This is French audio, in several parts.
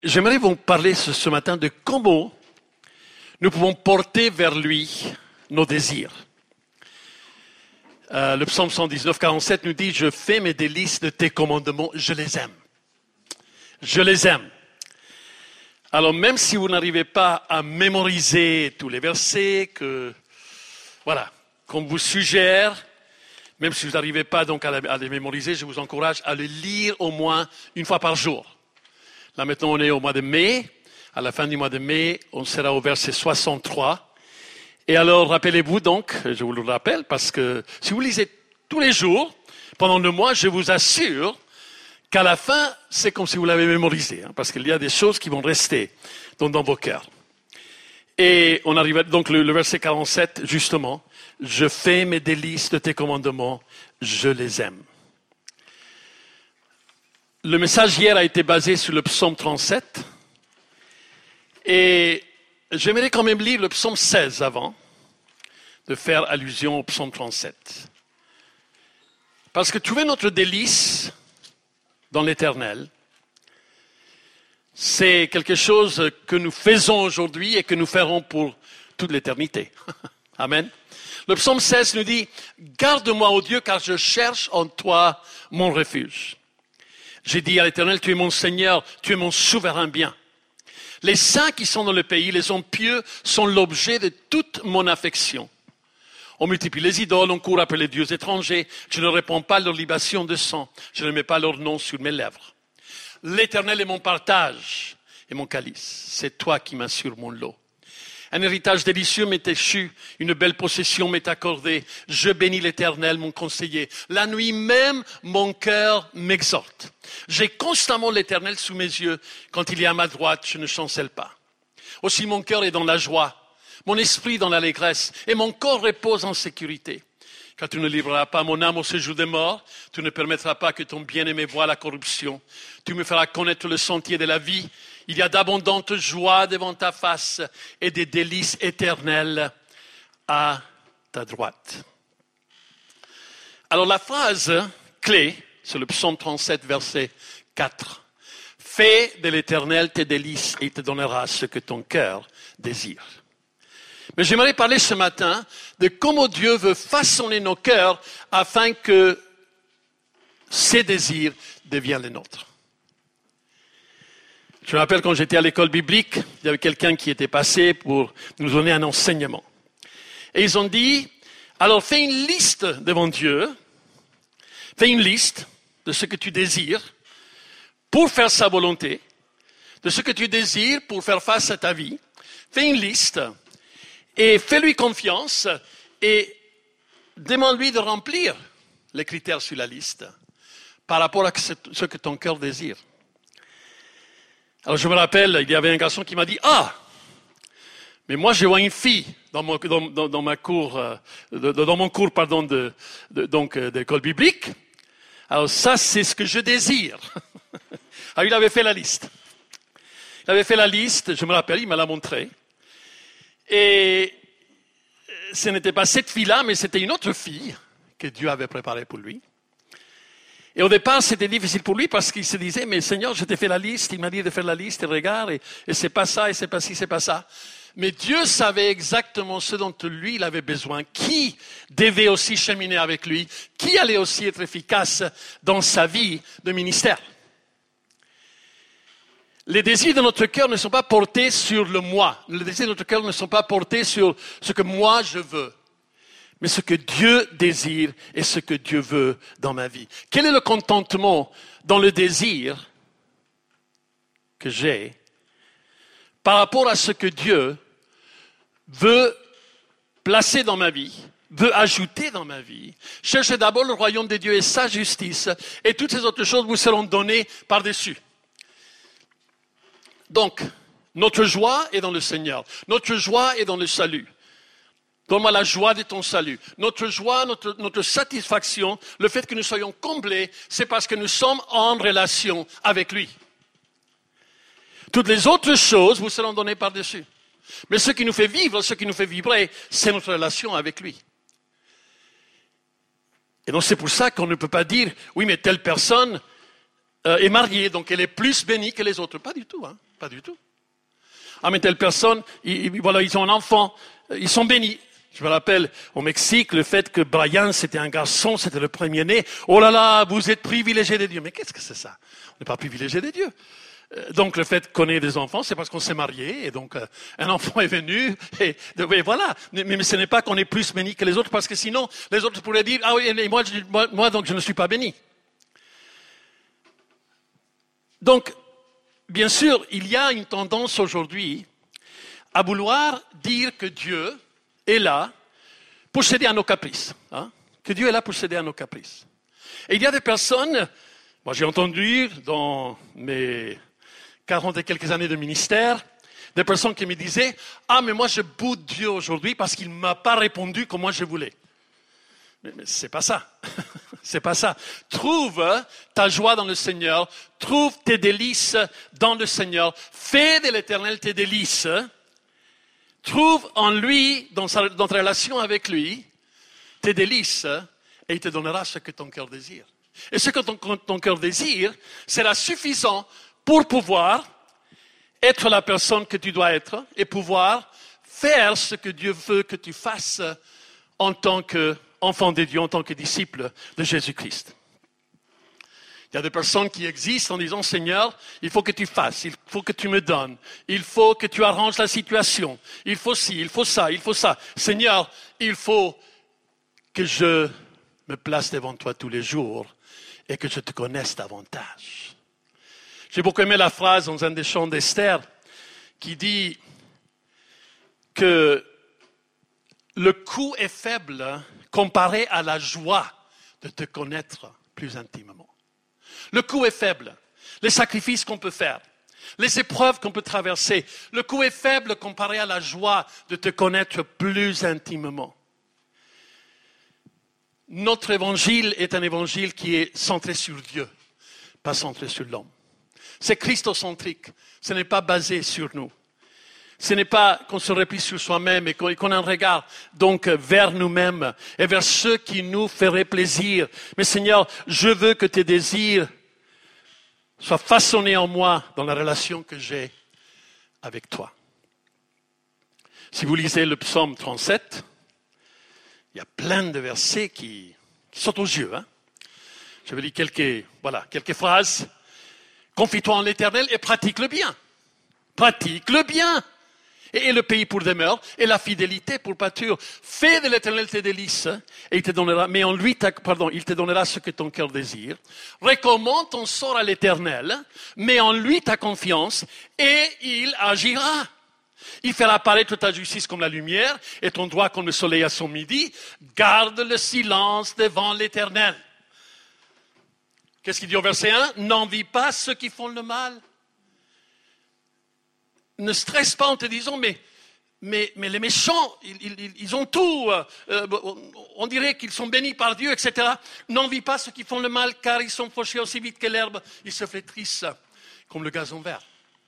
J'aimerais vous parler ce matin de comment nous pouvons porter vers lui nos désirs. Le psaume 119, 47 nous dit « Je fais mes délices de tes commandements, je les aime. » Je les aime. Alors même si vous n'arrivez pas à mémoriser tous les versets qu'on vous suggère, même si vous n'arrivez pas donc à les mémoriser, je vous encourage à les lire au moins une fois par jour. Là maintenant on est au mois de mai. À la fin du mois de mai, on sera au verset 63. Et alors rappelez-vous donc, je vous le rappelle, parce que si vous lisez tous les jours, pendant le mois, je vous assure qu'à la fin, c'est comme si vous l'avez mémorisé, parce qu'il y a des choses qui vont rester dans vos cœurs. Et on arrive donc le verset 47, justement, « Je fais mes délices de tes commandements, je les aime ». Le message hier a été basé sur le psaume 37. Et j'aimerais quand même lire le psaume 16 avant de faire allusion au psaume 37. Parce que trouver notre délice dans l'Éternel, c'est quelque chose que nous faisons aujourd'hui et que nous ferons pour toute l'éternité. Amen. Le psaume 16 nous dit « Garde-moi, ô Dieu, car je cherche en toi mon refuge. J'ai dit à l'Éternel, tu es mon Seigneur, tu es mon souverain bien. Les saints qui sont dans le pays, les hommes pieux, sont l'objet de toute mon affection. On multiplie les idoles, on court après les dieux étrangers. Je ne réponds pas à leur libation de sang. Je ne mets pas leur nom sur mes lèvres. L'Éternel est mon partage et mon calice. C'est toi qui m'assures mon lot. Un héritage délicieux m'est échu, une belle possession m'est accordée. Je bénis l'Éternel, mon conseiller. La nuit même, mon cœur m'exhorte. J'ai constamment l'Éternel sous mes yeux. Quand il est à ma droite, je ne chancelle pas. Aussi mon cœur est dans la joie, mon esprit dans l'allégresse, et mon corps repose en sécurité. Car tu ne livreras pas mon âme au séjour des morts, tu ne permettras pas que ton bien-aimé voie la corruption. Tu me feras connaître le sentier de la vie. Il y a d'abondantes joies devant ta face et des délices éternelles à ta droite. Alors la phrase clé, c'est le psaume 37, verset 4. Fais de l'Éternel tes délices et il te donnera ce que ton cœur désire. Mais j'aimerais parler ce matin de comment Dieu veut façonner nos cœurs afin que ses désirs deviennent les nôtres. Je me rappelle quand j'étais à l'école biblique, il y avait quelqu'un qui était passé pour nous donner un enseignement. Et ils ont dit, alors fais une liste devant Dieu, fais une liste de ce que tu désires pour faire sa volonté, de ce que tu désires pour faire face à ta vie. Fais une liste et fais-lui confiance et demande-lui de remplir les critères sur la liste par rapport à ce que ton cœur désire. Alors je me rappelle, il y avait un garçon qui m'a dit « Ah, mais moi je vois une fille dans mon cours d'école biblique. Alors ça c'est ce que je désire. » Alors il avait fait la liste. Il avait fait la liste, je me rappelle, il me l'a montré. Et ce n'était pas cette fille-là, mais c'était une autre fille que Dieu avait préparée pour lui. Et au départ, c'était difficile pour lui parce qu'il se disait, mais Seigneur, je t'ai fait la liste, il m'a dit de faire la liste, et regarde, et c'est pas ça, et c'est pas ci, c'est pas ça. Mais Dieu savait exactement ce dont lui, il avait besoin, qui devait aussi cheminer avec lui, qui allait aussi être efficace dans sa vie de ministère. Les désirs de notre cœur ne sont pas portés sur le moi. Les désirs de notre cœur ne sont pas portés sur ce que moi je veux. Mais ce que Dieu désire et ce que Dieu veut dans ma vie. Quel est le contentement dans le désir que j'ai par rapport à ce que Dieu veut placer dans ma vie, veut ajouter dans ma vie? Cherchez d'abord le royaume de Dieu et sa justice, et toutes ces autres choses vous seront données par-dessus. Donc, notre joie est dans le Seigneur. Notre joie est dans le salut. Donne-moi la joie de ton salut. Notre joie, notre satisfaction, le fait que nous soyons comblés, c'est parce que nous sommes en relation avec lui. Toutes les autres choses vous seront données par-dessus. Mais ce qui nous fait vivre, ce qui nous fait vibrer, c'est notre relation avec lui. Et donc c'est pour ça qu'on ne peut pas dire, oui mais telle personne est mariée, donc elle est plus bénie que les autres. Pas du tout. pas du tout. Ah, mais telle personne, voilà, ils ont un enfant, ils sont bénis. Je me rappelle, au Mexique, le fait que Brian, c'était un garçon, c'était le premier-né. Oh là là, vous êtes privilégié de Dieu. Mais qu'est-ce que c'est ça? On n'est pas privilégié de Dieu. Donc, le fait qu'on ait des enfants, c'est parce qu'on s'est marié, et donc, un enfant est venu, et voilà. Mais ce n'est pas qu'on est plus béni que les autres, parce que sinon, les autres pourraient dire, ah oui, et moi, donc, je ne suis pas béni. Donc, bien sûr, il y a une tendance aujourd'hui à vouloir dire que Dieu est là pour céder à nos caprices. Hein? Que Dieu est là pour céder à nos caprices. Et il y a des personnes, moi j'ai entendu dans mes 40 et quelques années de ministère, des personnes qui me disaient « Ah, mais moi je boude Dieu aujourd'hui parce qu'il ne m'a pas répondu comme moi je voulais. » Mais c'est pas ça. C'est pas ça. Trouve ta joie dans le Seigneur. Trouve tes délices dans le Seigneur. Fais de l'Éternel tes délices. Trouve en lui, dans ta relation avec lui, tes délices, et il te donnera ce que ton cœur désire. Et ce que ton cœur désire sera suffisant pour pouvoir être la personne que tu dois être et pouvoir faire ce que Dieu veut que tu fasses en tant qu'enfant de Dieu, en tant que disciple de Jésus-Christ. Il y a des personnes qui existent en disant, Seigneur, il faut que tu fasses, il faut que tu me donnes, il faut que tu arranges la situation, il faut ci, il faut ça, il faut ça. Seigneur, il faut que je me place devant toi tous les jours et que je te connaisse davantage. J'ai beaucoup aimé la phrase dans un des chants d'Esther qui dit que le coût est faible comparé à la joie de te connaître plus intimement. Le coût est faible. Les sacrifices qu'on peut faire, les épreuves qu'on peut traverser, le coût est faible comparé à la joie de te connaître plus intimement. Notre évangile est un évangile qui est centré sur Dieu, pas centré sur l'homme. C'est christocentrique. Ce n'est pas basé sur nous. Ce n'est pas qu'on se replie sur soi-même et qu'on a un regard donc vers nous-mêmes et vers ceux qui nous feraient plaisir. Mais Seigneur, je veux que tes désirs soient façonnés en moi dans la relation que j'ai avec toi. Si vous lisez le psaume 37, il y a plein de versets qui sautent aux yeux. Hein? Je vais lire quelques phrases. Confie-toi en l'Éternel et pratique le bien. Pratique le bien. Et le pays pour demeure, et la fidélité pour pâture. Fais de l'Éternel tes délices, et il te donnera, il te donnera ce que ton cœur désire. Recommande ton sort à l'Éternel, mets en lui ta confiance, et il agira. Il fera apparaître ta justice comme la lumière, et ton droit comme le soleil à son midi. Garde le silence devant l'Éternel. Qu'est-ce qu'il dit au verset 1? N'envie pas ceux qui font le mal. Ne stresse pas en te disant, mais les méchants, ils ont tout. On dirait qu'ils sont bénis par Dieu, etc. N'envie pas ceux qui font le mal, car ils sont fauchés aussi vite que l'herbe. Ils se flétrissent comme le gazon vert.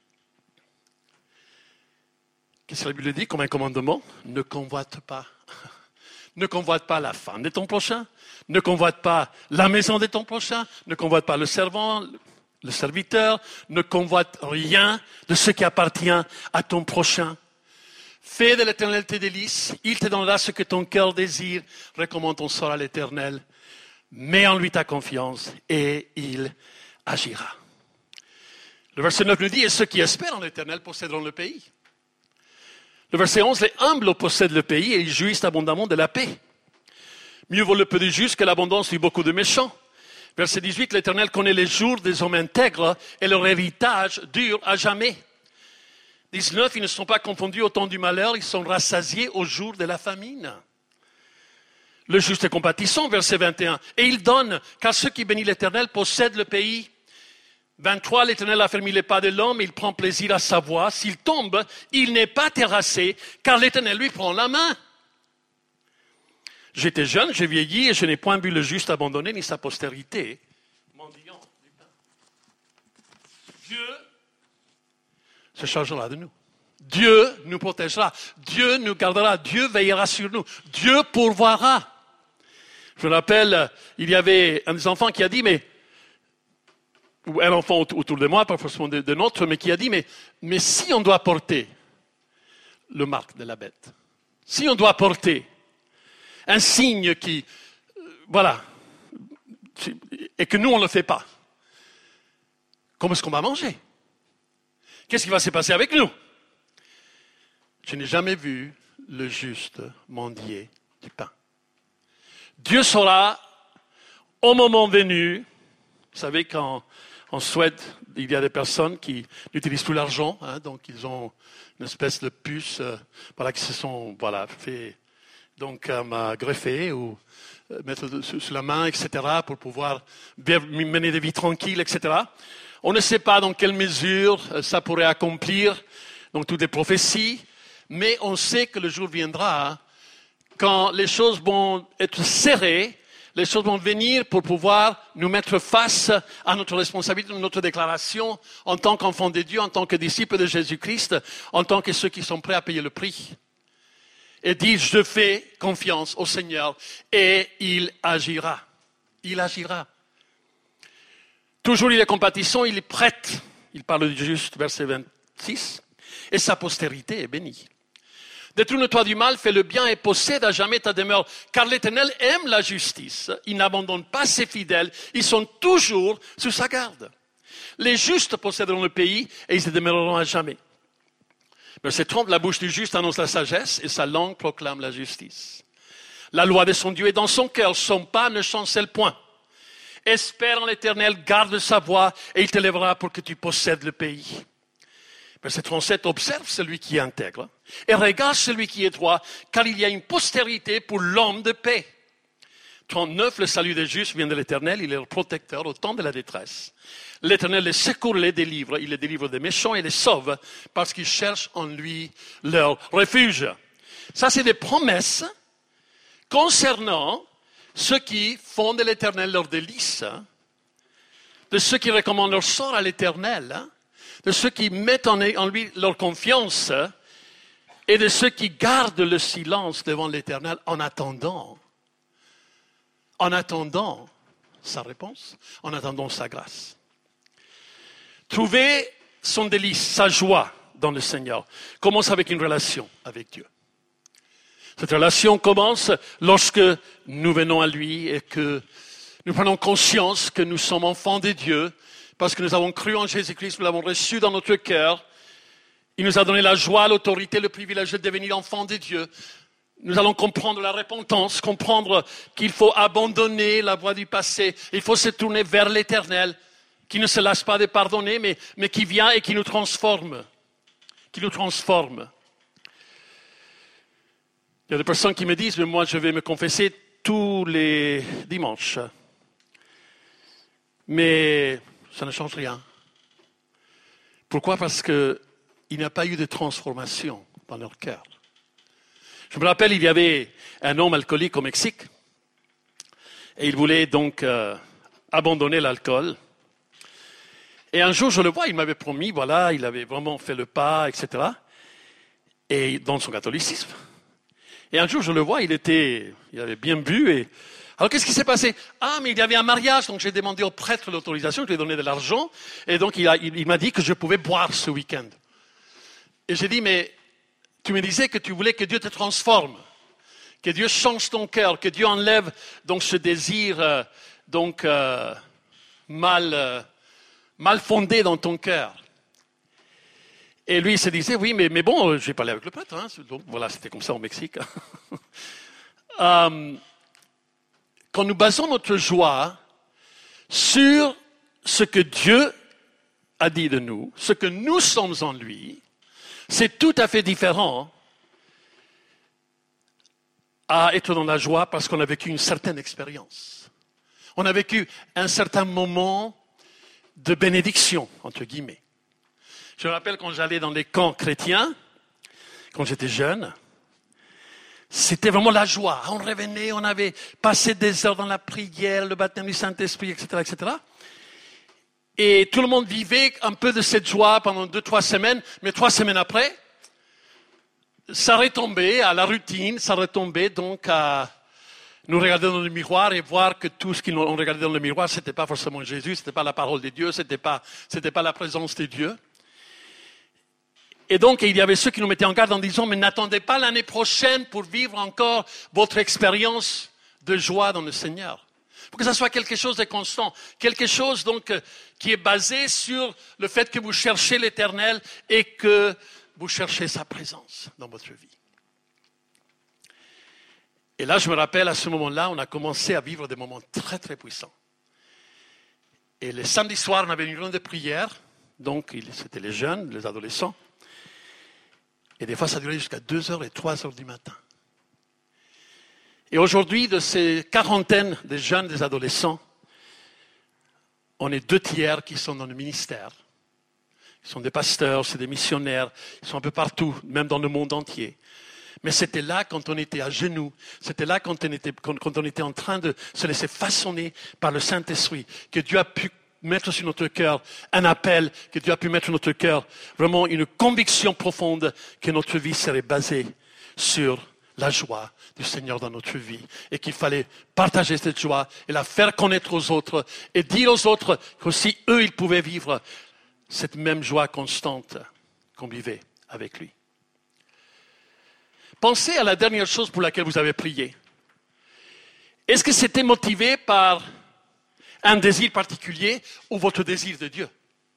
Qu'est-ce que la Bible dit comme un commandement? Ne convoite pas. Ne convoite pas la femme de ton prochain. Ne convoite pas la maison de ton prochain. Ne convoite pas le servant, le serviteur. Ne convoite rien de ce qui appartient à ton prochain. Fais de l'Éternel tes délices. Il te donnera ce que ton cœur désire. Recommande ton sort à l'Éternel. Mets en lui ta confiance et il agira. Le verset 9 nous dit, et ceux qui espèrent en l'Éternel posséderont le pays. Le verset 11, les humbles possèdent le pays et ils jouissent abondamment de la paix. Mieux vaut le peu de justes que l'abondance de beaucoup de méchants. Verset 18, l'Éternel connaît les jours des hommes intègres et leur héritage dure à jamais. 19, ils ne sont pas confondus au temps du malheur, ils sont rassasiés au jour de la famine. Le juste est compatissant, verset 21, et il donne, car ceux qui bénissent l'Éternel possèdent le pays. 23, l'Éternel a fermé les pas de l'homme, il prend plaisir à sa voix. S'il tombe, il n'est pas terrassé, car l'Éternel lui prend la main. J'étais jeune, j'ai vieilli, et je n'ai point vu le juste abandonné, ni sa postérité mendiant du pain. Dieu se chargera de nous. Dieu nous protégera. Dieu nous gardera. Dieu veillera sur nous. Dieu pourvoira. Je me rappelle, il y avait un des enfants qui a dit, mais ou un enfant autour de moi, pas forcément de nôtre, mais qui a dit, mais si on doit porter le marque de la bête, si on doit porter un signe qui, voilà, et que nous on ne le fait pas, comment est-ce qu'on va manger? Qu'est-ce qui va se passer avec nous? Je n'ai jamais vu le juste mendier du pain. Dieu saura, au moment venu, vous savez, quand en Suède, il y a des personnes qui n'utilisent plus l'argent, donc ils ont une espèce de puce, qui se sont fait donc greffer ou mettre sous la main, etc., pour pouvoir mener des vies tranquilles, etc. On ne sait pas dans quelle mesure ça pourrait accomplir donc toutes les prophéties, mais on sait que le jour viendra quand les choses vont être serrées, les choses vont venir pour pouvoir nous mettre face à notre responsabilité, notre déclaration en tant qu'enfants de Dieu, en tant que disciples de Jésus-Christ, en tant que ceux qui sont prêts à payer le prix. Et dire, je fais confiance au Seigneur et il agira. Il agira. Toujours il est compatissant, il est prête. Il parle du juste, verset 26. Et sa postérité est bénie. Détourne-toi du mal, fais le bien et possède à jamais ta demeure. Car l'Éternel aime la justice. Il n'abandonne pas ses fidèles. Ils sont toujours sous sa garde. Les justes posséderont le pays et ils y demeureront à jamais. Verset 30, la bouche du juste annonce la sagesse et sa langue proclame la justice. La loi de son Dieu est dans son cœur. Son pas ne chancelle point. Espère en l'Éternel, garde sa voie et il te lèvera pour que tu possèdes le pays. Verset 37, observe celui qui est intègre et regarde celui qui est droit, car il y a une postérité pour l'homme de paix. 39, le salut des justes vient de l'Éternel, il est le protecteur au temps de la détresse. L'Éternel les secourt, les délivre, il les délivre des méchants et les sauve, parce qu'ils cherchent en lui leur refuge. Ça, c'est des promesses concernant ceux qui font de l'Éternel leur délice, de ceux qui recommandent leur sort à l'Éternel, de ceux qui mettent en lui leur confiance et de ceux qui gardent le silence devant l'Éternel en attendant sa réponse, en attendant sa grâce. Trouver son délice, sa joie dans le Seigneur commence avec une relation avec Dieu. Cette relation commence lorsque nous venons à lui et que nous prenons conscience que nous sommes enfants de Dieu, parce que nous avons cru en Jésus-Christ, nous l'avons reçu dans notre cœur. Il nous a donné la joie, l'autorité, le privilège de devenir enfants de Dieu. Nous allons comprendre la repentance, comprendre qu'il faut abandonner la voie du passé. Il faut se tourner vers l'Éternel, qui ne se lasse pas de pardonner, mais qui vient et qui nous transforme. Qui nous transforme. Il y a des personnes qui me disent, mais moi je vais me confesser tous les dimanches. Mais ça ne change rien. Pourquoi? Parce qu'il n'y a pas eu de transformation dans leur cœur. Je me rappelle, il y avait un homme alcoolique au Mexique et il voulait donc abandonner l'alcool. Et un jour, je le vois, il m'avait promis, voilà, il avait vraiment fait le pas, etc. Et dans son catholicisme. Et un jour, je le vois, il avait bien bu. Et alors, qu'est-ce qui s'est passé? Ah, mais il y avait un mariage, donc j'ai demandé au prêtre l'autorisation, je lui ai donné de l'argent. Et donc, il m'a dit que je pouvais boire ce week-end. Et j'ai dit, mais tu me disais que tu voulais que Dieu te transforme, que Dieu change ton cœur, que Dieu enlève donc ce désir mal fondé dans ton cœur. Et lui, il se disait, oui, mais bon, je vais parler avec le prêtre. Donc, voilà, c'était comme ça au Mexique. Quand nous basons notre joie sur ce que Dieu a dit de nous, ce que nous sommes en lui, c'est tout à fait différent à être dans la joie parce qu'on a vécu une certaine expérience. On a vécu un certain moment de bénédiction, entre guillemets. Je me rappelle quand j'allais dans les camps chrétiens, quand j'étais jeune, c'était vraiment la joie. On revenait, on avait passé des heures dans la prière, le baptême du Saint-Esprit, etc., etc. Et tout le monde vivait un peu de cette joie pendant 2-3 semaines, mais 3 semaines après, ça retombait à la routine, ça retombait donc à nous regarder dans le miroir et voir que tout ce qu'on regardait dans le miroir, ce n'était pas forcément Jésus, ce n'était pas la parole de Dieu, ce n'était pas la présence de Dieu. Et donc, il y avait ceux qui nous mettaient en garde en disant, mais n'attendez pas l'année prochaine pour vivre encore votre expérience de joie dans le Seigneur. Il faut que ça soit quelque chose de constant, quelque chose donc qui est basé sur le fait que vous cherchez l'Éternel et que vous cherchez sa présence dans votre vie. Et là, je me rappelle, à ce moment-là, on a commencé à vivre des moments très, très puissants. Et le samedi soir, on avait une réunion de prière. Donc, c'était les jeunes, les adolescents. Et des fois, ça durait jusqu'à 2h et 3h du matin. Et aujourd'hui, de ces quarantaines de jeunes, des adolescents, on est 2/3 qui sont dans le ministère. Ils sont des pasteurs, c'est des missionnaires, ils sont un peu partout, même dans le monde entier. Mais c'était là quand on était à genoux, c'était là quand on était en train de se laisser façonner par le Saint-Esprit, que Dieu a pu mettre sur notre cœur un appel, que Dieu a pu mettre sur notre cœur vraiment une conviction profonde que notre vie serait basée sur la joie du Seigneur dans notre vie et qu'il fallait partager cette joie et la faire connaître aux autres et dire aux autres qu'aussi eux, ils pouvaient vivre cette même joie constante qu'on vivait avec lui. Pensez à la dernière chose pour laquelle vous avez prié. Est-ce que c'était motivé par un désir particulier ou votre désir de Dieu?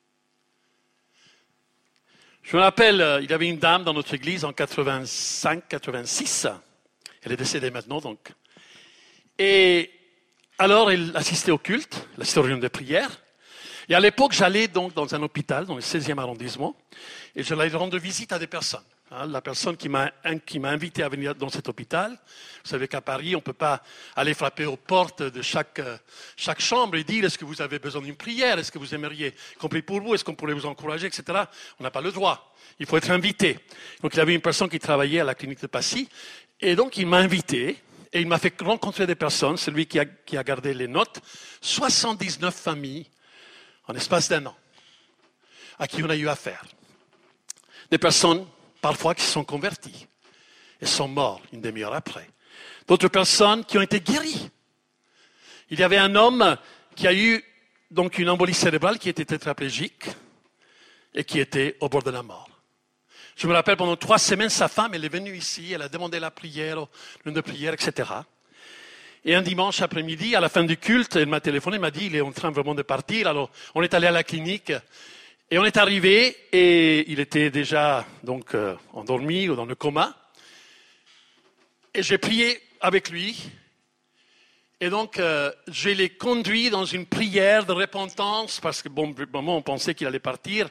Je me rappelle, il y avait une dame dans notre église en 85-86. Elle est décédée maintenant, donc. Et alors, elle assistait au culte, elle assistait aux réunions de prière. Et à l'époque, j'allais donc dans un hôpital, dans le 16e arrondissement, et je allais rendre visite à des personnes. La personne qui m'a invité à venir dans cet hôpital, vous savez qu'à Paris, on ne peut pas aller frapper aux portes de chaque chambre et dire est-ce que vous avez besoin d'une prière, est-ce que vous aimeriez qu'on prie pour vous, est-ce qu'on pourrait vous encourager, etc. On n'a pas le droit. Il faut être invité. Donc il y avait une personne qui travaillait à la clinique de Passy, et donc il m'a invité, et il m'a fait rencontrer des personnes, celui qui a gardé les notes, 79 familles en espace d'1 an, à qui on a eu affaire. Des personnes parfois qui se sont convertis et sont morts une demi-heure après. D'autres personnes qui ont été guéries. Il y avait un homme qui a eu donc une embolie cérébrale, qui était tétraplégique et qui était au bord de la mort. Je me rappelle, pendant 3 semaines, sa femme, elle est venue ici, elle a demandé la prière, l'une de prière, etc. Et un dimanche après-midi, à la fin du culte, elle m'a téléphoné, elle m'a dit, il est en train vraiment de partir. Alors, on est allé à la clinique. Et on est arrivé et il était déjà donc endormi ou dans le coma. Et j'ai prié avec lui. Et donc, je l'ai conduit dans une prière de repentance parce que, bon, on pensait qu'il allait partir.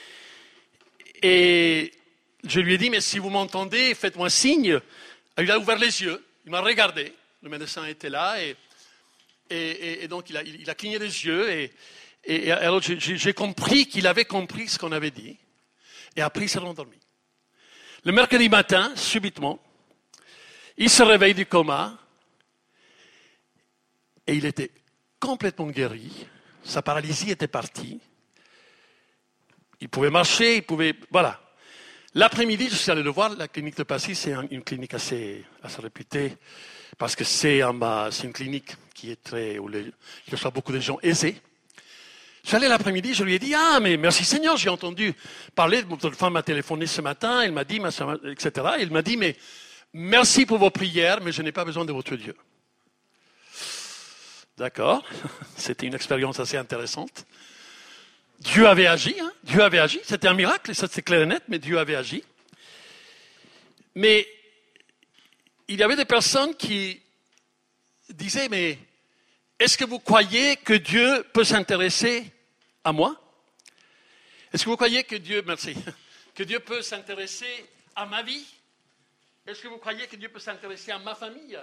Et je lui ai dit, mais si vous m'entendez, faites-moi signe. Il a ouvert les yeux, il m'a regardé. Le médecin était là et donc il a cligné les yeux et alors j'ai compris qu'il avait compris ce qu'on avait dit. Et après, il s'est rendormi. Le mercredi matin, subitement, il se réveille du coma et il était complètement guéri. Sa paralysie était partie. Il pouvait marcher, il pouvait... Voilà. L'après-midi, je suis allé le voir. La clinique de Passy, c'est une clinique assez réputée parce que c'est une clinique qui est où il reçoit beaucoup de gens aisés. Je suis allé l'après-midi, je lui ai dit, ah, mais merci Seigneur, j'ai entendu parler, votre femme m'a téléphoné ce matin, elle m'a dit, etc. Et il m'a dit, mais merci pour vos prières, mais je n'ai pas besoin de votre Dieu. D'accord, c'était une expérience assez intéressante. Dieu avait agi, c'était un miracle, ça c'est clair et net, mais Dieu avait agi. Mais il y avait des personnes qui disaient, mais est-ce que vous croyez que Dieu peut s'intéresser à moi? Est-ce que vous croyez que Dieu peut s'intéresser à ma vie? Est-ce que vous croyez que Dieu peut s'intéresser à ma famille?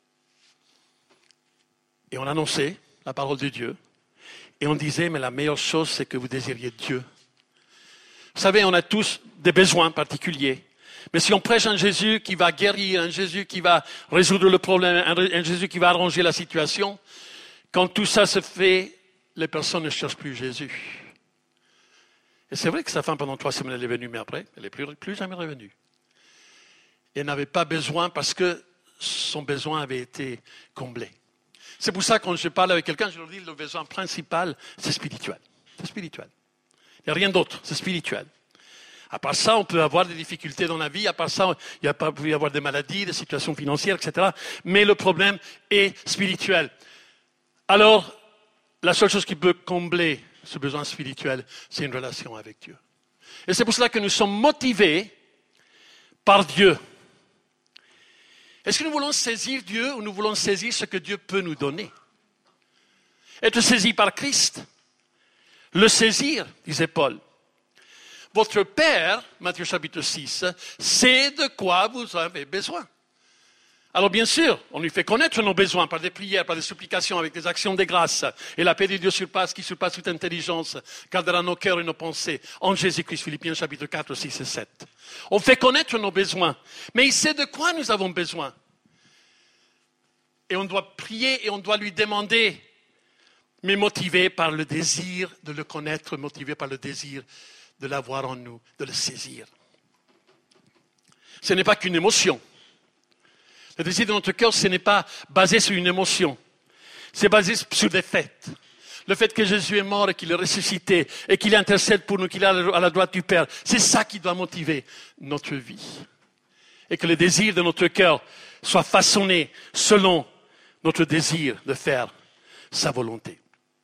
Et on annonçait la parole de Dieu. Et on disait, mais la meilleure chose, c'est que vous désiriez Dieu. Vous savez, on a tous des besoins particuliers. Mais si on prêche un Jésus qui va guérir, un Jésus qui va résoudre le problème, un Jésus qui va arranger la situation, quand tout ça se fait, les personnes ne cherchent plus Jésus. Et c'est vrai que sa femme, pendant 3 semaines, elle est venue, mais après, elle n'est plus jamais revenue. Et elle n'avait pas besoin parce que son besoin avait été comblé. C'est pour ça que quand je parle avec quelqu'un, je leur dis le besoin principal, c'est spirituel. C'est spirituel. Il n'y a rien d'autre, c'est spirituel. À part ça, on peut avoir des difficultés dans la vie, à part ça, il peut y avoir des maladies, des situations financières, etc. Mais le problème est spirituel. Alors, la seule chose qui peut combler ce besoin spirituel, c'est une relation avec Dieu. Et c'est pour cela que nous sommes motivés par Dieu. Est-ce que nous voulons saisir Dieu ou nous voulons saisir ce que Dieu peut nous donner? Être saisi par Christ. Le saisir, disait Paul. Votre Père, Matthieu chapitre 6, sait de quoi vous avez besoin. Alors bien sûr, on lui fait connaître nos besoins par des prières, par des supplications, avec des actions de grâce. Et la paix de Dieu qui surpasse toute intelligence, gardera nos cœurs et nos pensées en Jésus-Christ, Philippiens chapitre 4, 6 et 7. On fait connaître nos besoins, mais il sait de quoi nous avons besoin. Et on doit prier et on doit lui demander, mais motivé par le désir de le connaître, motivé par le désir de l'avoir en nous, de le saisir. Ce n'est pas qu'une émotion. Le désir de notre cœur, ce n'est pas basé sur une émotion. C'est basé sur des faits. Le fait que Jésus est mort et qu'il est ressuscité et qu'il intercède pour nous, qu'il est à la droite du Père. C'est ça qui doit motiver notre vie. Et que le désir de notre cœur soit façonné selon notre désir de faire sa volonté.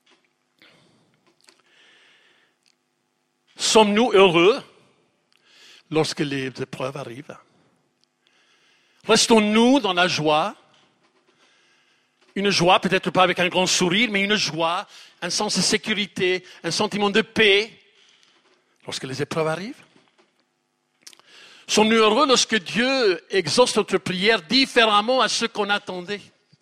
Sommes-nous heureux lorsque les épreuves arrivent? Restons-nous dans la joie? Une joie, peut-être pas avec un grand sourire, mais une joie, un sens de sécurité, un sentiment de paix lorsque les épreuves arrivent? Sommes-nous heureux lorsque Dieu exauce notre prière différemment à ce qu'on attendait?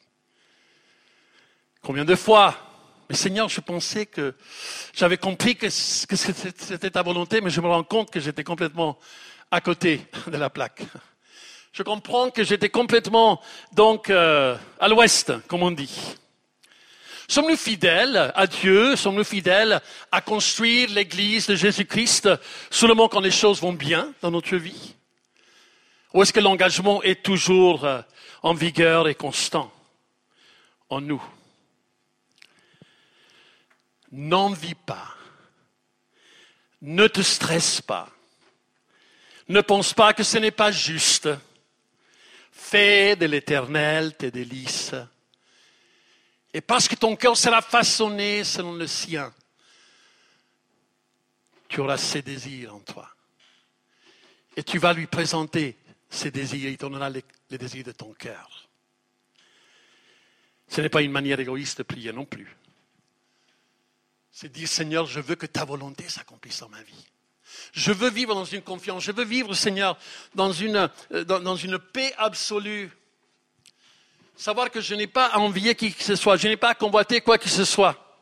Combien de fois, mais Seigneur, je pensais que j'avais compris que c'était ta volonté, mais je me rends compte que j'étais complètement à côté de la plaque. Je comprends que j'étais complètement, donc, à l'ouest, comme on dit. Sommes-nous fidèles à Dieu? Sommes-nous fidèles à construire l'Église de Jésus-Christ seulement quand les choses vont bien dans notre vie? Ou est-ce que l'engagement est toujours en vigueur et constant en nous? N'envie pas. Ne te stresse pas. Ne pense pas que ce n'est pas juste. Fais de l'Éternel tes délices. Et parce que ton cœur sera façonné selon le sien, tu auras ses désirs en toi. Et tu vas lui présenter ses désirs. Il te donnera les désirs de ton cœur. Ce n'est pas une manière égoïste de prier non plus. C'est dire, Seigneur, je veux que ta volonté s'accomplisse dans ma vie. Je veux vivre dans une confiance. Je veux vivre, Seigneur, dans une paix absolue. Savoir que je n'ai pas à envier qui que ce soit. Je n'ai pas à convoiter quoi que ce soit.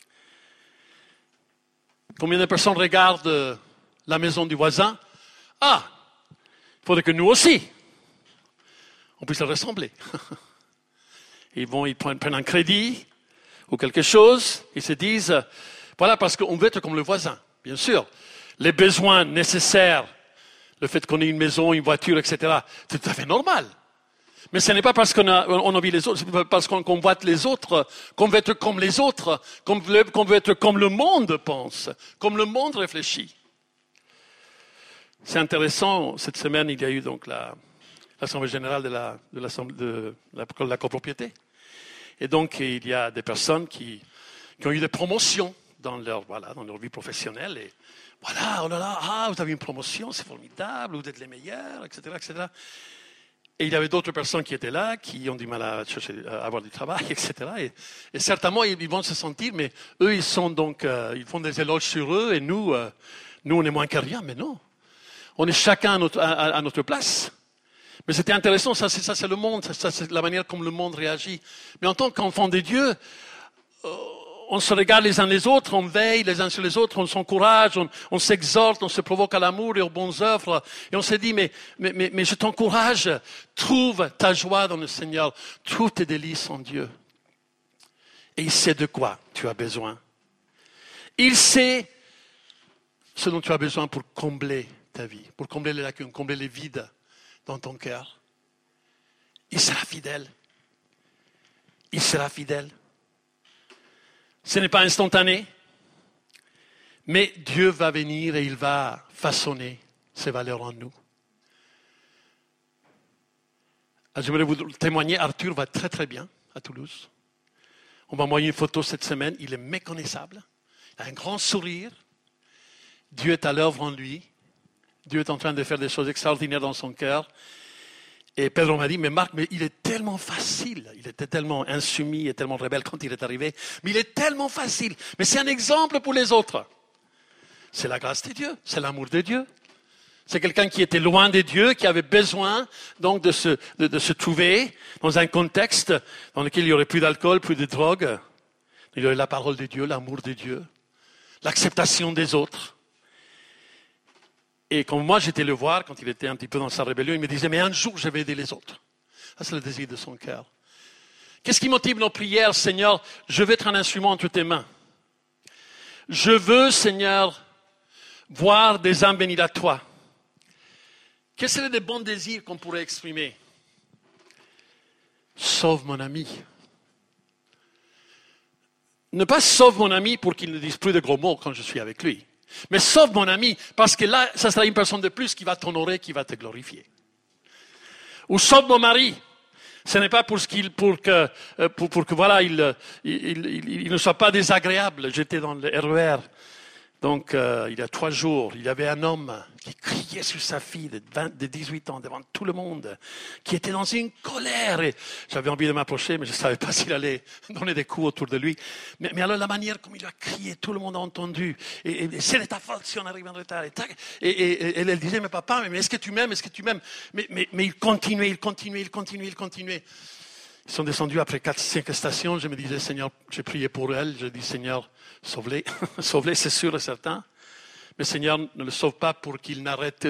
Combien de personnes regardent la maison du voisin? Ah, il faudrait que nous aussi, on puisse le ressembler. Ils prennent un crédit ou quelque chose. Ils se disent, voilà, parce qu'on veut être comme le voisin. Bien sûr, les besoins nécessaires, le fait qu'on ait une maison, une voiture, etc., c'est tout à fait normal. Mais ce n'est pas parce qu'on envie les autres, c'est parce qu'on convoite les autres, qu'on veut être comme les autres, qu'on veut être comme le monde pense, comme le monde réfléchit. C'est intéressant, cette semaine, il y a eu donc l'Assemblée générale de la copropriété. Et donc, il y a des personnes qui ont eu des promotions dans leur vie professionnelle. Et voilà, oh là là, vous avez une promotion, c'est formidable, vous êtes les meilleurs, etc., etc. Et il y avait d'autres personnes qui étaient là, qui ont du mal à avoir du travail, etc. Et certainement, ils vont se sentir, mais eux, ils font des éloges sur eux, et nous, on est moins que rien, mais non. On est chacun à notre place. Mais c'était intéressant, ça c'est le monde, ça c'est la manière comme le monde réagit. Mais en tant qu'enfant de Dieu, on se regarde les uns les autres, on veille les uns sur les autres, on s'encourage, on s'exhorte, on se provoque à l'amour et aux bonnes œuvres. Et on se dit, mais je t'encourage, trouve ta joie dans le Seigneur, trouve tes délices en Dieu. Et il sait de quoi tu as besoin. Il sait ce dont tu as besoin pour combler ta vie, pour combler les lacunes, combler les vides dans ton cœur. il sera fidèle. Il sera fidèle. Ce n'est pas instantané, mais Dieu va venir et il va façonner ces valeurs en nous. Je voudrais vous témoigner, Arthur va très très bien à Toulouse. On m'a envoyé une photo cette semaine, il est méconnaissable, il a un grand sourire. Dieu est à l'œuvre en lui. Dieu est en train de faire des choses extraordinaires dans son cœur. Et Pedro m'a dit, mais Marc, mais il est tellement facile. Il était tellement insoumis et tellement rebelle quand il est arrivé. Mais il est tellement facile. Mais c'est un exemple pour les autres. C'est la grâce de Dieu. C'est l'amour de Dieu. C'est quelqu'un qui était loin de Dieu, qui avait besoin donc de se trouver dans un contexte dans lequel il n'y aurait plus d'alcool, plus de drogue. Il y aurait la parole de Dieu, l'amour de Dieu, l'acceptation des autres. Et quand moi j'étais le voir, quand il était un petit peu dans sa rébellion, il me disait, mais un jour je vais aider les autres. Ça c'est le désir de son cœur. Qu'est-ce qui motive nos prières, Seigneur? Je veux être un instrument entre tes mains. Je veux, Seigneur, voir des âmes bénies à toi. Quels seraient les bons désirs qu'on pourrait exprimer? Sauve mon ami. Ne pas sauve mon ami pour qu'il ne dise plus de gros mots quand je suis avec lui. Mais sauve mon ami, parce que là, ça sera une personne de plus qui va t'honorer, qui va te glorifier. Ou sauve mon mari. Ce n'est pas pour que voilà, il ne soit pas désagréable. J'étais dans le RER. Donc, il y a 3 jours, il y avait un homme qui criait sur sa fille de 18 ans devant tout le monde, qui était dans une colère. Et j'avais envie de m'approcher, mais je ne savais pas s'il allait donner des coups autour de lui. Mais alors, la manière comme il a crié, tout le monde a entendu. Et c'est de ta faute si on arrive en retard. Et elle disait, mais papa, mais est-ce que tu m'aimes? Est-ce que tu m'aimes? Mais il continuait. Ils sont descendus après 4-5 stations. Je me disais, Seigneur, j'ai prié pour elle. Je dis, Seigneur, sauve-les. Sauve-les, c'est sûr et certain. Mais Seigneur, ne le sauve pas pour qu'il arrête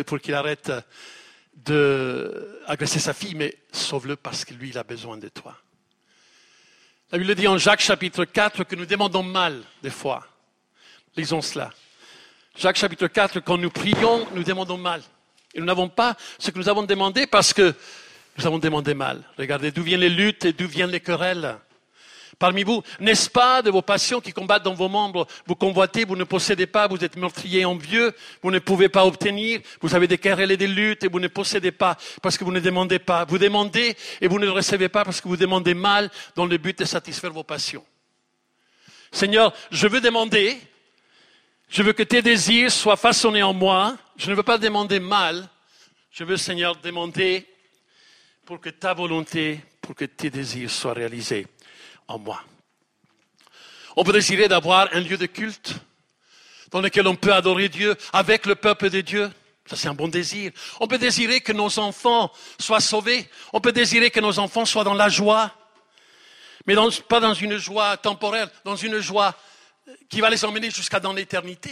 d'agresser sa fille, mais sauve-le parce que lui, il a besoin de toi. La Bible dit en Jacques chapitre 4 que nous demandons mal des fois. Lisons cela. Jacques chapitre 4, quand nous prions, nous demandons mal. Et nous n'avons pas ce que nous avons demandé parce que nous avons demandé mal. Regardez d'où viennent les luttes et d'où viennent les querelles. Parmi vous, n'est-ce pas de vos passions qui combattent dans vos membres? Vous convoitez, vous ne possédez pas, vous êtes meurtriers, envieux, vous ne pouvez pas obtenir, vous avez des querelles et des luttes et vous ne possédez pas parce que vous ne demandez pas. Vous demandez et vous ne le recevez pas parce que vous demandez mal dans le but de satisfaire vos passions. Seigneur, je veux demander, je veux que tes désirs soient façonnés en moi. Je ne veux pas demander mal, je veux, Seigneur, demander pour que ta volonté, pour que tes désirs soient réalisés en moi. On peut désirer d'avoir un lieu de culte dans lequel on peut adorer Dieu avec le peuple de Dieu. Ça, c'est un bon désir. On peut désirer que nos enfants soient sauvés. On peut désirer que nos enfants soient dans la joie. Mais pas dans une joie temporaire, dans une joie qui va les emmener jusqu'à dans l'éternité.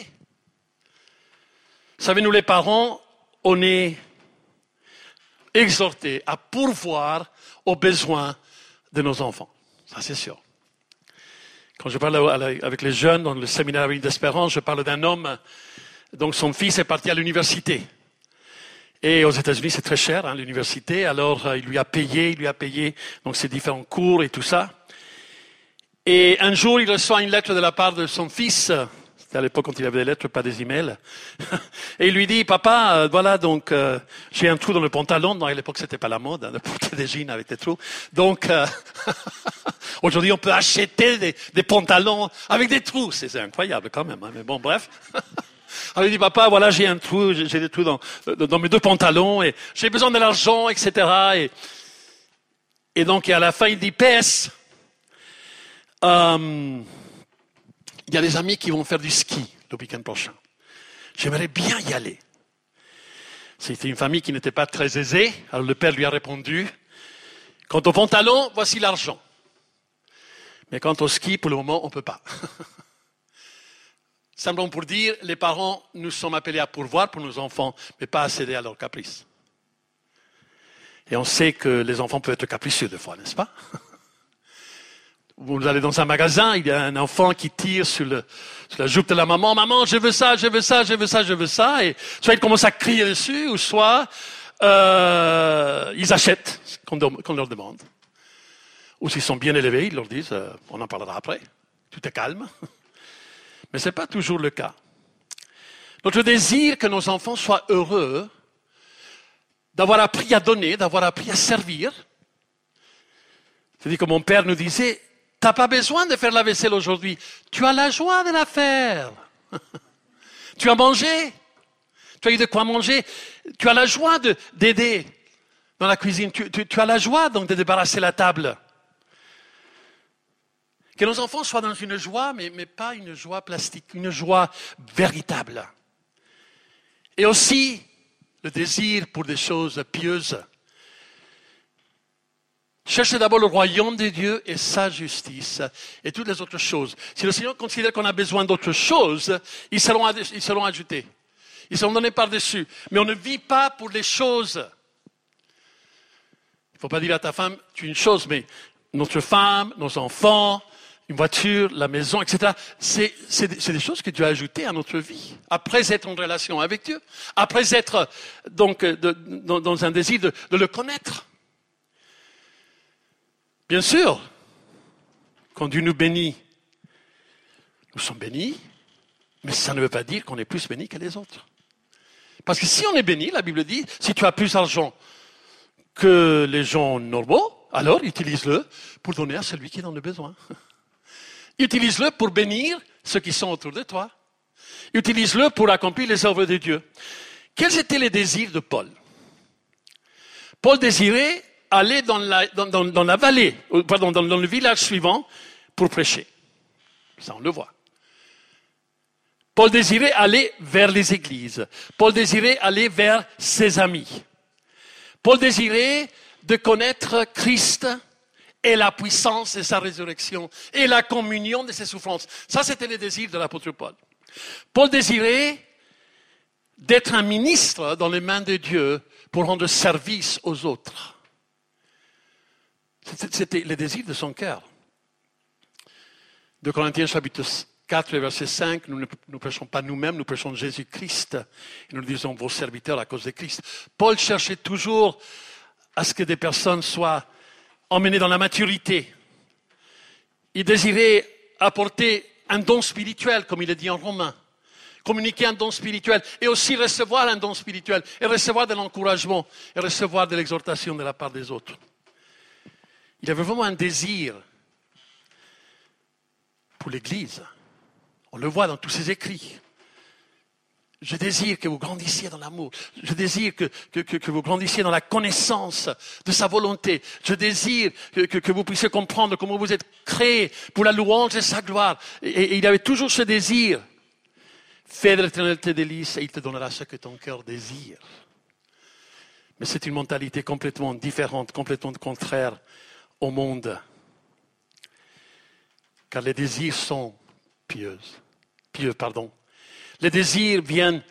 Vous savez, nous les parents, on est exhortés à pourvoir aux besoins de nos enfants. Ça, c'est sûr. Quand je parle avec les jeunes dans le séminaire d'Espérance, je parle d'un homme, donc son fils est parti à l'université. Et aux États-Unis, c'est très cher, l'université. Alors, il lui a payé donc ses différents cours et tout ça. Et un jour, il reçoit une lettre de la part de son fils. C'était à l'époque quand il avait des lettres, pas des emails. Et il lui dit, papa, voilà, donc j'ai un trou dans le pantalon. Non, à l'époque, c'était pas la mode, de porter des jeans avec des trous. Donc, aujourd'hui, on peut acheter des pantalons avec des trous. C'est incroyable quand même, mais bon, bref. Alors il dit, papa, voilà, j'ai un trou, j'ai des trous dans mes 2 pantalons et j'ai besoin de l'argent, etc. Et donc, à la fin, il dit, PS, il y a des amis qui vont faire du ski le week-end prochain. J'aimerais bien y aller. C'était une famille qui n'était pas très aisée. Alors le père lui a répondu, quant au pantalon, voici l'argent. Mais quant au ski, pour le moment, on ne peut pas. Simplement pour dire, les parents, nous sommes appelés à pourvoir pour nos enfants, mais pas à céder à leurs caprices. Et on sait que les enfants peuvent être capricieux des fois, n'est-ce pas? Vous allez dans un magasin, il y a un enfant qui tire sur la jupe de la maman. Maman, je veux ça, je veux ça, je veux ça, je veux ça. Et soit il commence à crier dessus, ou soit ils achètent ce qu'on leur demande. Ou s'ils sont bien élevés, ils leur disent, on en parlera après, tout est calme. Mais ce n'est pas toujours le cas. Notre désir que nos enfants soient heureux, d'avoir appris à donner, d'avoir appris à servir. C'est-à-dire que mon père nous disait, tu n'as pas besoin de faire la vaisselle aujourd'hui, tu as la joie de la faire. Tu as mangé, tu as eu de quoi manger, tu as la joie d'aider dans la cuisine, tu as la joie donc de débarrasser la table. Que nos enfants soient dans une joie, mais pas une joie plastique, une joie véritable. Et aussi, le désir pour des choses pieuses. Cherchez d'abord le royaume de Dieu et sa justice et toutes les autres choses. Si le Seigneur considère qu'on a besoin d'autres choses, ils seront ajoutés. Ils seront donnés par-dessus. Mais on ne vit pas pour les choses. Il ne faut pas dire à ta femme, tu es une chose, mais notre femme, nos enfants, une voiture, la maison, etc. C'est des choses que Dieu a ajoutées à notre vie. Après être en relation avec Dieu. Après être donc dans un désir de le connaître. Bien sûr, quand Dieu nous bénit, nous sommes bénis, mais ça ne veut pas dire qu'on est plus bénis que les autres. Parce que si on est béni, la Bible dit, si tu as plus d'argent que les gens normaux, alors utilise-le pour donner à celui qui en a besoin. Utilise-le pour bénir ceux qui sont autour de toi. Utilise-le pour accomplir les œuvres de Dieu. Quels étaient les désirs de Paul? Paul désirait aller dans la vallée, pardon, dans le village suivant pour prêcher. Ça, on le voit. Paul désirait aller vers les églises. Paul désirait aller vers ses amis. Paul désirait de connaître Christ et la puissance de sa résurrection et la communion de ses souffrances. Ça, c'était le désir de l'apôtre Paul. Paul désirait d'être un ministre dans les mains de Dieu pour rendre service aux autres. C'était le désir de son cœur. De Corinthiens chapitre 4, verset 5, nous ne prêchons pas nous-mêmes, nous prêchons Jésus-Christ. Et nous disons vos serviteurs à cause de Christ. Paul cherchait toujours à ce que des personnes soient emmenées dans la maturité. Il désirait apporter un don spirituel, comme il est dit en Romains. Communiquer un don spirituel et aussi recevoir un don spirituel et recevoir de l'encouragement et recevoir de l'exhortation de la part des autres. Il avait vraiment un désir pour l'Église. On le voit dans tous ses écrits. Je désire que vous grandissiez dans l'amour. Je désire que vous grandissiez dans la connaissance de sa volonté. Je désire que vous puissiez comprendre comment vous êtes créés pour la louange de sa gloire. Et il avait toujours ce désir. Fais de l'Éternel tes délices et il te donnera ce que ton cœur désire. Mais c'est une mentalité complètement différente, complètement contraire au monde. Car les désirs sont pieux. Les désirs viennent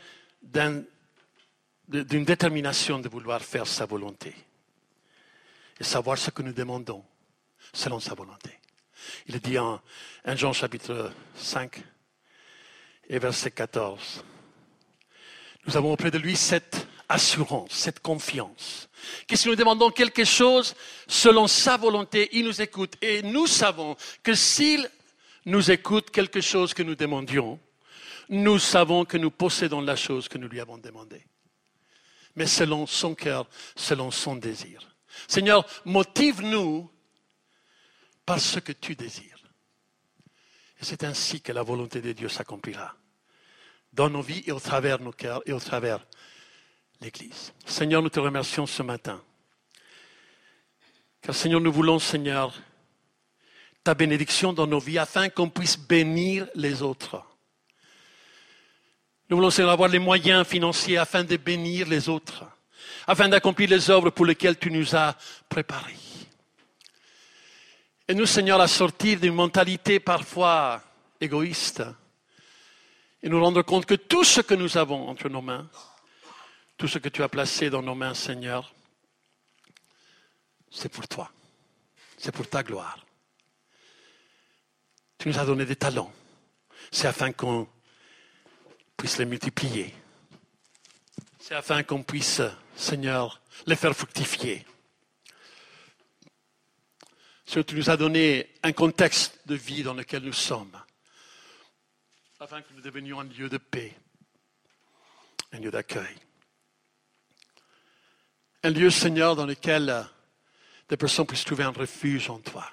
d'une détermination de vouloir faire sa volonté. Et savoir ce que nous demandons selon sa volonté. Il est dit en 1 Jean chapitre 5 et verset 14. Nous avons auprès de lui cette assurance, cette confiance. Que si nous demandons quelque chose selon sa volonté, il nous écoute. Et nous savons que s'il nous écoute quelque chose que nous demandions, nous savons que nous possédons la chose que nous lui avons demandée. Mais selon son cœur, selon son désir. Seigneur, motive-nous par ce que tu désires. Et c'est ainsi que la volonté de Dieu s'accomplira. Dans nos vies et au travers nos cœurs et au travers l'Église. Seigneur, nous te remercions ce matin. Car Seigneur, nous voulons, Seigneur, ta bénédiction dans nos vies afin qu'on puisse bénir les autres. Nous voulons, Seigneur, avoir les moyens financiers afin de bénir les autres, afin d'accomplir les œuvres pour lesquelles tu nous as préparés. Et nous, Seigneur, à sortir d'une mentalité parfois égoïste et nous rendre compte que tout ce que nous avons entre nos mains, tout ce que tu as placé dans nos mains, Seigneur, c'est pour toi. C'est pour ta gloire. Tu nous as donné des talents. C'est afin qu'on puisse les multiplier. C'est afin qu'on puisse Seigneur, les faire fructifier. Seigneur, tu nous as donné un contexte de vie dans lequel nous sommes, afin que nous devenions un lieu de paix, un lieu d'accueil. Un lieu, Seigneur, dans lequel des personnes puissent trouver un refuge en toi.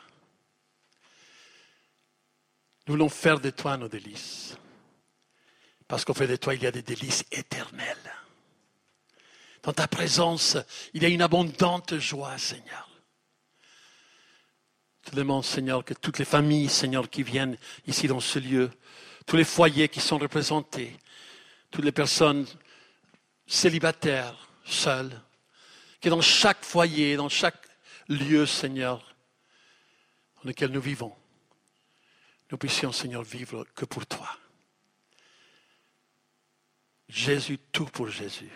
Nous voulons faire de toi nos délices, parce qu'au fait de toi, il y a des délices éternelles. Dans ta présence, il y a une abondante joie, Seigneur. Je te demande, Seigneur, que toutes les familles, Seigneur, qui viennent ici dans ce lieu, tous les foyers qui sont représentés, toutes les personnes célibataires, seules, que dans chaque foyer, dans chaque lieu, Seigneur, dans lequel nous vivons, nous puissions, Seigneur, vivre que pour toi. Jésus, tout pour Jésus.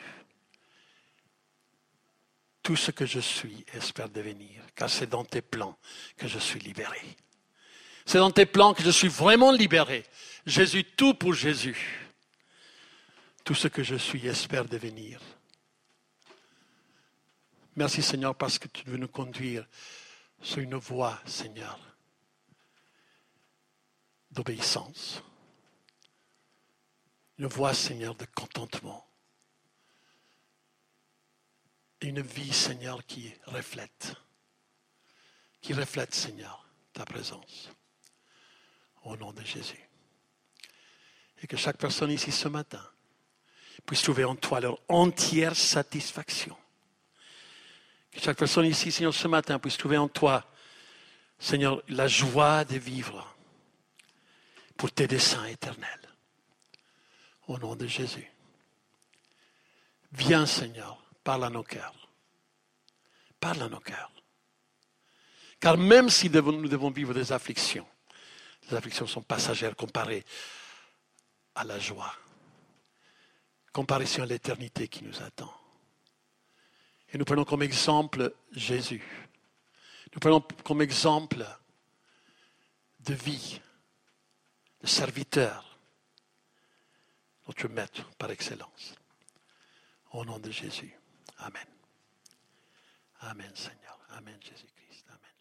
Tout ce que je suis, espère devenir, car c'est dans tes plans que je suis libéré. C'est dans tes plans que je suis vraiment libéré. Jésus, tout pour Jésus. Tout ce que je suis, espère devenir. Merci, Seigneur, parce que tu veux nous conduire sur une voie, Seigneur, d'obéissance. Une voie, Seigneur, de contentement. Et une vie, Seigneur, qui reflète, Seigneur, ta présence. Au nom de Jésus. Et que chaque personne ici ce matin puisse trouver en toi leur entière satisfaction. Que chaque personne ici, Seigneur, ce matin puisse trouver en toi, Seigneur, la joie de vivre pour tes desseins éternels. Au nom de Jésus. Viens, Seigneur. Parle à nos cœurs. Parle à nos cœurs. Car même si nous devons vivre des afflictions, les afflictions sont passagères comparées à la joie, comparées à l'éternité qui nous attend. Et nous prenons comme exemple Jésus. Nous prenons comme exemple de vie, de serviteur, notre maître par excellence. Au nom de Jésus. Amen. Amen, Seigneur. Amen, Jésus-Christ. Amen.